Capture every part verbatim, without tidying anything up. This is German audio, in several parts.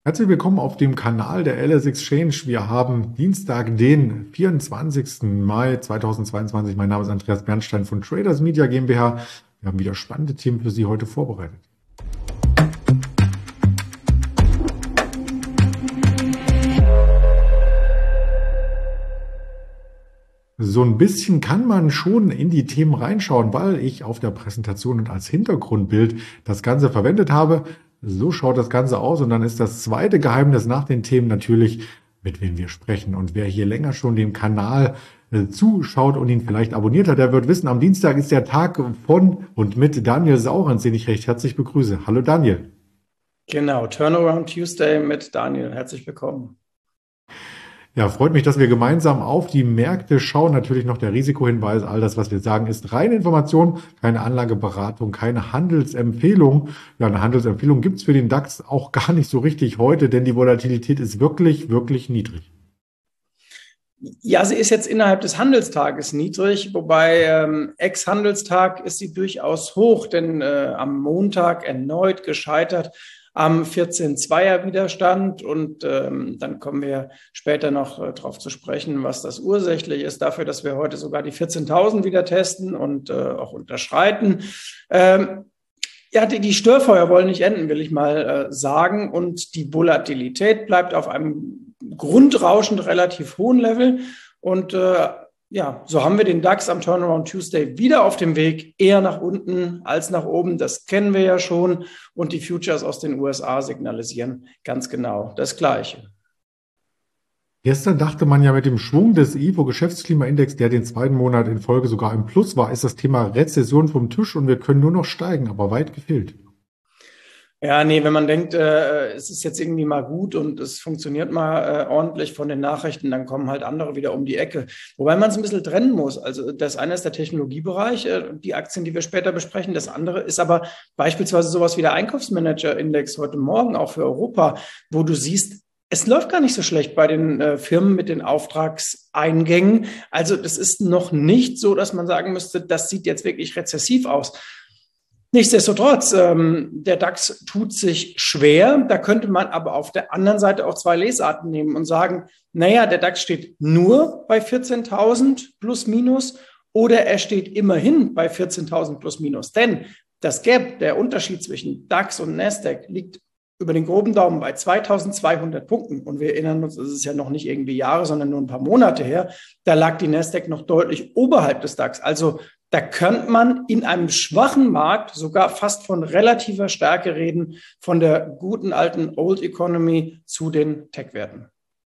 Herzlich willkommen auf dem Kanal der L S Exchange. Wir haben Dienstag, den vierundzwanzigsten Mai zweitausendzweiundzwanzig. Mein Name ist Andreas Bernstein von Traders Media GmbH. Wir haben wieder spannende Themen für Sie heute vorbereitet. So ein bisschen kann man schon in die Themen reinschauen, weil ich auf der Präsentation und als Hintergrundbild das Ganze verwendet habe. So schaut das Ganze aus und dann ist das zweite Geheimnis nach den Themen natürlich, mit wem wir sprechen. Und wer hier länger schon dem Kanal äh, zuschaut und ihn vielleicht abonniert hat, der wird wissen, am Dienstag ist der Tag von und mit Daniel Saurens, den ich recht herzlich begrüße. Hallo Daniel. Genau, Turnaround Tuesday mit Daniel. Herzlich willkommen. Ja, freut mich, dass wir gemeinsam auf die Märkte schauen. Natürlich noch der Risikohinweis. All das, was wir sagen, ist reine Information, keine Anlageberatung, keine Handelsempfehlung. Ja, eine Handelsempfehlung gibt's für den DAX auch gar nicht so richtig heute, denn die Volatilität ist wirklich, wirklich niedrig. Ja, sie ist jetzt innerhalb des Handelstages niedrig, wobei ähm, Ex-Handelstag ist sie durchaus hoch, denn äh, am Montag erneut gescheitert am vierzehn Komma zwei er Widerstand und ähm, dann kommen wir später noch äh, darauf zu sprechen, was das ursächlich ist dafür, dass wir heute sogar die vierzehntausend wieder testen und äh, auch unterschreiten. Ähm, ja, die, die Störfeuer wollen nicht enden, will ich mal äh, sagen, und die Volatilität bleibt auf einem grundrauschend relativ hohen Level und äh, ja, so haben wir den DAX am Turnaround Tuesday wieder auf dem Weg, eher nach unten als nach oben. Das kennen wir ja schon. Und die Futures aus den U S A signalisieren ganz genau das Gleiche. Gestern dachte man ja mit dem Schwung des I F O-Geschäftsklimaindex, der den zweiten Monat in Folge sogar im Plus war, ist das Thema Rezession vom Tisch und wir können nur noch steigen, aber weit gefehlt. Ja, nee, wenn man denkt, äh, es ist jetzt irgendwie mal gut und es funktioniert mal äh, ordentlich von den Nachrichten, dann kommen halt andere wieder um die Ecke. Wobei man es ein bisschen trennen muss. Also das eine ist der Technologiebereich, äh, die Aktien, die wir später besprechen. Das andere ist aber beispielsweise sowas wie der Einkaufsmanager-Index heute Morgen auch für Europa, wo du siehst, es läuft gar nicht so schlecht bei den äh, Firmen mit den Auftragseingängen. Also das ist noch nicht so, dass man sagen müsste, das sieht jetzt wirklich rezessiv aus. Nichtsdestotrotz, ähm, der DAX tut sich schwer. Da könnte man aber auf der anderen Seite auch zwei Lesarten nehmen und sagen, naja, der DAX steht nur bei vierzehntausend plus minus oder er steht immerhin bei vierzehntausend plus minus. Denn das Gap, der Unterschied zwischen DAX und Nasdaq liegt über den groben Daumen bei zweitausendzweihundert Punkten. Und wir erinnern uns, es ist ja noch nicht irgendwie Jahre, sondern nur ein paar Monate her. Da lag die Nasdaq noch deutlich oberhalb des DAX. Also da könnte man in einem schwachen Markt sogar fast von relativer Stärke reden, von der guten alten Old Economy zu den Tech-Werten.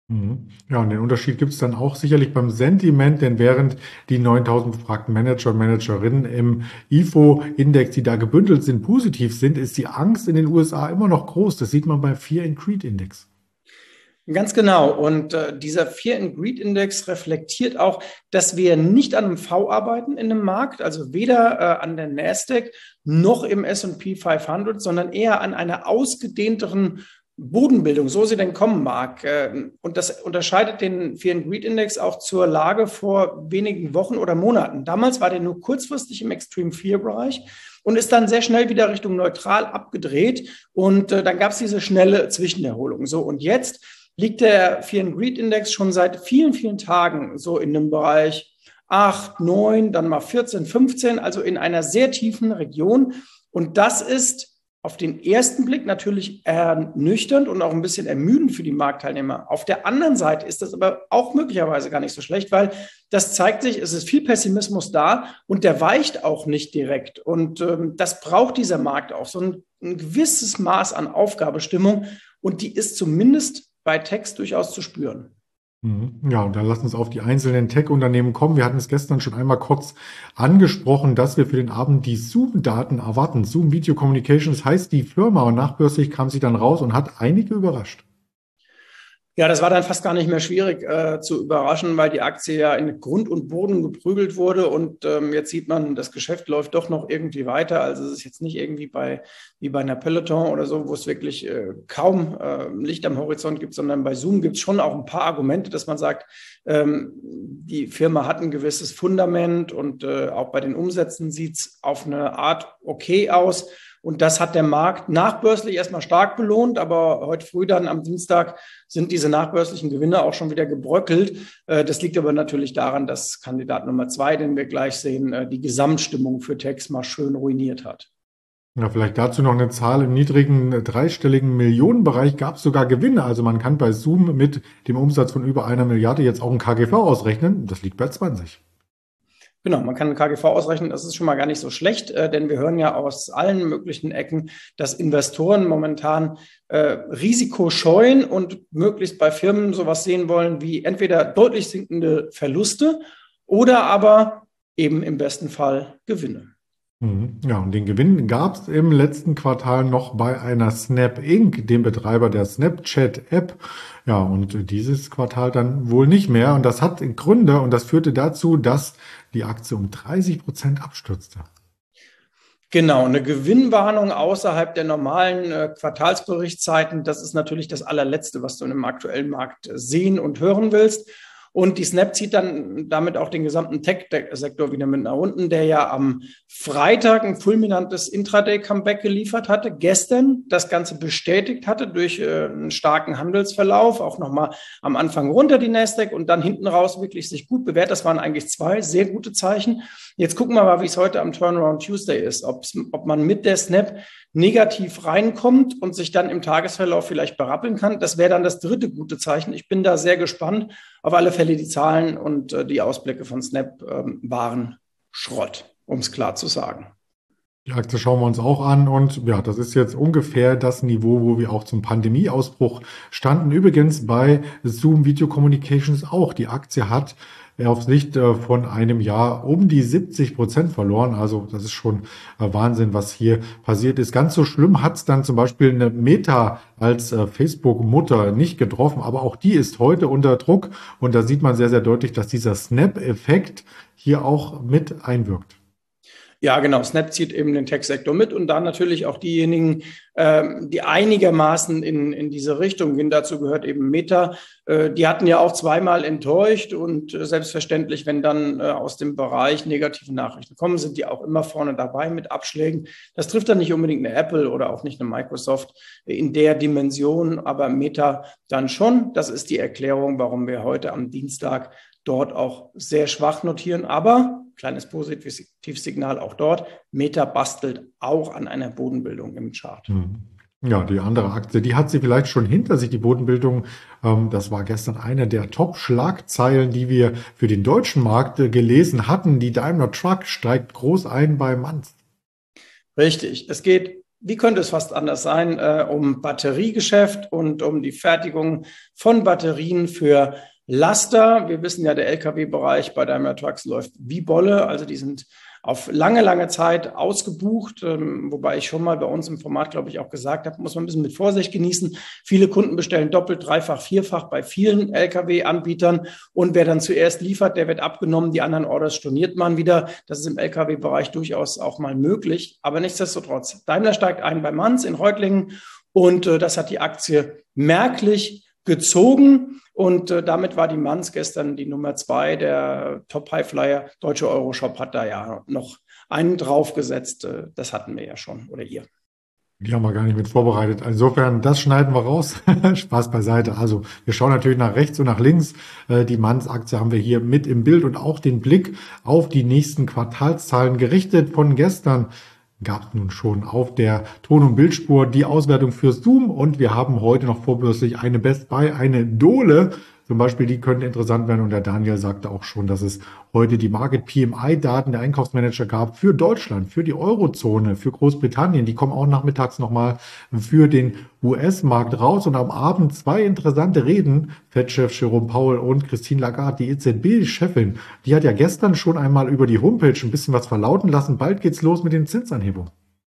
Ja, und den Unterschied gibt es dann auch sicherlich beim Sentiment, denn während die neuntausend befragten Manager und Managerinnen im I F O-Index, die da gebündelt sind, positiv sind, ist die Angst in den U S A immer noch groß. Das sieht man beim Fear and Greed Index. Ganz genau. Und äh, dieser Fear and Greed Index reflektiert auch, dass wir nicht an einem V arbeiten in einem Markt, also weder äh, an der Nasdaq noch im S und P fünfhundert, sondern eher an einer ausgedehnteren Bodenbildung, so sie denn kommen mag. Und das unterscheidet den Fear and Greed Index auch zur Lage vor wenigen Wochen oder Monaten. Damals war der nur kurzfristig im Extreme Fear Bereich und ist dann sehr schnell wieder Richtung neutral abgedreht. Und äh, dann gab es diese schnelle Zwischenerholung. So, und jetzt liegt der Fear and Greed Index schon seit vielen, vielen Tagen so in dem Bereich acht, neun, dann mal vierzehn, fünfzehn, also in einer sehr tiefen Region. Und das ist auf den ersten Blick natürlich ernüchternd und auch ein bisschen ermüdend für die Marktteilnehmer. Auf der anderen Seite ist das aber auch möglicherweise gar nicht so schlecht, weil das zeigt sich, es ist viel Pessimismus da und der weicht auch nicht direkt. Und ähm, das braucht dieser Markt auch, so ein, ein gewisses Maß an Aufgabestimmung und die ist zumindest bei Techs durchaus zu spüren. Ja, und dann lass uns auf die einzelnen Tech-Unternehmen kommen. Wir hatten es gestern schon einmal kurz angesprochen, dass wir für den Abend die Zoom-Daten erwarten. Zoom Video Communications heißt die Firma und nachbörslich kam sie dann raus und hat einige überrascht. Ja, das war dann fast gar nicht mehr schwierig äh, zu überraschen, weil die Aktie ja in Grund und Boden geprügelt wurde und ähm, jetzt sieht man, das Geschäft läuft doch noch irgendwie weiter. Also es ist jetzt nicht irgendwie bei wie bei einer Peloton oder so, wo es wirklich äh, kaum äh, Licht am Horizont gibt, sondern bei Zoom gibt es schon auch ein paar Argumente, dass man sagt, ähm, die Firma hat ein gewisses Fundament und äh, auch bei den Umsätzen sieht es auf eine Art okay aus. Und das hat der Markt nachbörslich erstmal stark belohnt, aber heute früh dann am Dienstag sind diese nachbörslichen Gewinne auch schon wieder gebröckelt. Das liegt aber natürlich daran, dass Kandidat Nummer zwei, den wir gleich sehen, die Gesamtstimmung für Tex mal schön ruiniert hat. Ja, vielleicht dazu noch eine Zahl. Im niedrigen dreistelligen Millionenbereich gab es sogar Gewinne. Also man kann bei Zoom mit dem Umsatz von über einer Milliarde jetzt auch ein K G V ausrechnen. Das liegt bei zwanzig. Genau, man kann ein K G V ausrechnen. Das ist schon mal gar nicht so schlecht, äh, denn wir hören ja aus allen möglichen Ecken, dass Investoren momentan äh, Risiko scheuen und möglichst bei Firmen sowas sehen wollen wie entweder deutlich sinkende Verluste oder aber eben im besten Fall Gewinne. Ja, und den Gewinn gab es im letzten Quartal noch bei einer Snap Incorporated, dem Betreiber der Snapchat-App. Ja, und dieses Quartal dann wohl nicht mehr. Und das hat Gründe und das führte dazu, dass die Aktie um dreißig Prozent abstürzte. Genau, eine Gewinnwarnung außerhalb der normalen äh, Quartalsberichtszeiten, das ist natürlich das allerletzte, was du im aktuellen Markt sehen und hören willst. Und die Snap zieht dann damit auch den gesamten Tech-Sektor wieder mit nach unten, der ja am Freitag ein fulminantes Intraday-Comeback geliefert hatte, gestern das Ganze bestätigt hatte durch äh, einen starken Handelsverlauf, auch nochmal am Anfang runter die Nasdaq und dann hinten raus wirklich sich gut bewährt. Das waren eigentlich zwei sehr gute Zeichen. Jetzt gucken wir mal, wie es heute am Turnaround Tuesday ist, Ob's, ob man mit der Snap negativ reinkommt und sich dann im Tagesverlauf vielleicht berappeln kann. Das wäre dann das dritte gute Zeichen. Ich bin da sehr gespannt. Auf alle Fälle die Zahlen und äh, die Ausblicke von Snap ähm, waren Schrott, um es klar zu sagen. Die Aktie schauen wir uns auch an und ja, das ist jetzt ungefähr das Niveau, wo wir auch zum Pandemieausbruch standen. Übrigens bei Zoom Video Communications auch. Die Aktie hat auf Sicht von einem Jahr um die siebzig Prozent verloren. Also das ist schon Wahnsinn, was hier passiert ist. Ganz so schlimm hat es dann zum Beispiel eine Meta als Facebook-Mutter nicht getroffen, aber auch die ist heute unter Druck. Und da sieht man sehr, sehr deutlich, dass dieser Snap-Effekt hier auch mit einwirkt. Ja, genau. Snap zieht eben den Tech-Sektor mit und dann natürlich auch diejenigen, ähm, die einigermaßen in, in diese Richtung gehen. Dazu gehört eben Meta. Äh, die hatten ja auch zweimal enttäuscht und äh, selbstverständlich, wenn dann äh, aus dem Bereich negative Nachrichten kommen, sind die auch immer vorne dabei mit Abschlägen. Das trifft dann nicht unbedingt eine Apple oder auch nicht eine Microsoft in der Dimension, aber Meta dann schon. Das ist die Erklärung, warum wir heute am Dienstag dort auch sehr schwach notieren, aber kleines Positivsignal auch dort. Meta bastelt auch an einer Bodenbildung im Chart. Ja, die andere Aktie, die hat sie vielleicht schon hinter sich, die Bodenbildung. Das war gestern eine der Top-Schlagzeilen, die wir für den deutschen Markt gelesen hatten. Die Daimler Truck steigt groß ein bei Manz. Richtig, es geht, wie könnte es fast anders sein, äh, um Batteriegeschäft und um die Fertigung von Batterien für Laster. Wir wissen ja, der L K W-Bereich bei Daimler Trucks läuft wie Bolle. Also die sind auf lange, lange Zeit ausgebucht, ähm, wobei ich schon mal bei uns im Format, glaube ich, auch gesagt habe, muss man ein bisschen mit Vorsicht genießen. Viele Kunden bestellen doppelt, dreifach, vierfach bei vielen L K W-Anbietern und wer dann zuerst liefert, der wird abgenommen. Die anderen Orders storniert man wieder. Das ist im L K W-Bereich durchaus auch mal möglich. Aber nichtsdestotrotz, Daimler steigt ein bei Manz in Reutlingen und äh, das hat die Aktie merklich gezogen. Und äh, damit war die Manz gestern die Nummer zwei der Top-Highflyer. Deutsche Euroshop hat da ja noch einen draufgesetzt. Äh, das hatten wir ja schon, oder ihr. Die haben wir gar nicht mit vorbereitet. Insofern, das schneiden wir raus. Spaß beiseite. Also wir schauen natürlich nach rechts und nach links. Äh, die Manz-Aktie haben wir hier mit im Bild und auch den Blick auf die nächsten Quartalszahlen gerichtet von gestern. Gab es nun schon auf der Ton- und Bildspur die Auswertung für Zoom und wir haben heute noch vorbörslich eine Best Buy, eine Dole. Zum Beispiel, die könnte interessant werden und der Daniel sagte auch schon, dass es heute die Market P M I-Daten der Einkaufsmanager gab für Deutschland, für die Eurozone, für Großbritannien. Die kommen auch nachmittags nochmal für den U S-Markt raus und am Abend zwei interessante Reden. Fed-Chef Jerome Powell und Christine Lagarde, die E Z B-Chefin, die hat ja gestern schon einmal über die Homepage ein bisschen was verlauten lassen. Bald geht's los mit den Zinsanhebungen.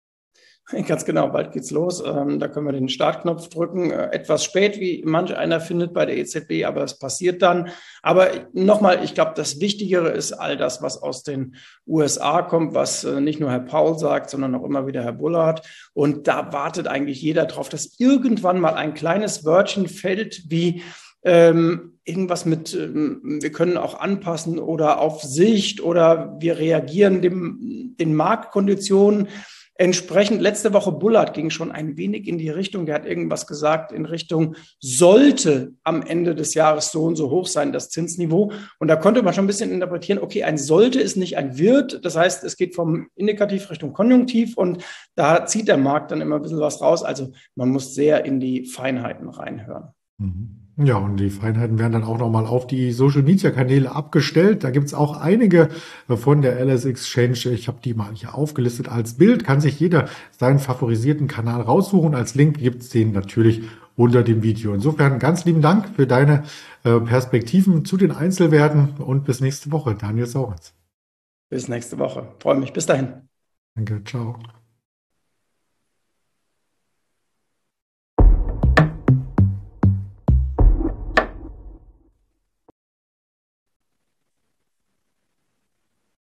Ganz genau, bald geht's los. Ähm, da können wir den Startknopf drücken. Äh, etwas spät, wie manch einer findet bei der E Z B, aber es passiert dann. Aber nochmal, ich glaube, das Wichtigere ist all das, was aus den U S A kommt, was äh, nicht nur Herr Powell sagt, sondern auch immer wieder Herr Bullard. Und da wartet eigentlich jeder drauf, dass irgendwann mal ein kleines Wörtchen fällt, wie ähm, irgendwas mit, ähm, wir können auch anpassen oder auf Sicht oder wir reagieren dem, den Marktkonditionen. Entsprechend, letzte Woche Bullard ging schon ein wenig in die Richtung, der hat irgendwas gesagt in Richtung, sollte am Ende des Jahres so und so hoch sein, das Zinsniveau. Und da konnte man schon ein bisschen interpretieren, okay, ein sollte ist nicht ein wird. Das heißt, es geht vom Indikativ Richtung Konjunktiv und da zieht der Markt dann immer ein bisschen was raus. Also man muss sehr in die Feinheiten reinhören. Mhm. Ja, und die Feinheiten werden dann auch nochmal auf die Social-Media-Kanäle abgestellt. Da gibt's auch einige von der L S Exchange. Ich habe die mal hier aufgelistet als Bild. Kann sich jeder seinen favorisierten Kanal raussuchen. Als Link gibt's den natürlich unter dem Video. Insofern ganz lieben Dank für deine äh, Perspektiven zu den Einzelwerten und bis nächste Woche. Daniel Saurenz. Bis nächste Woche. Freue mich. Bis dahin. Danke, ciao.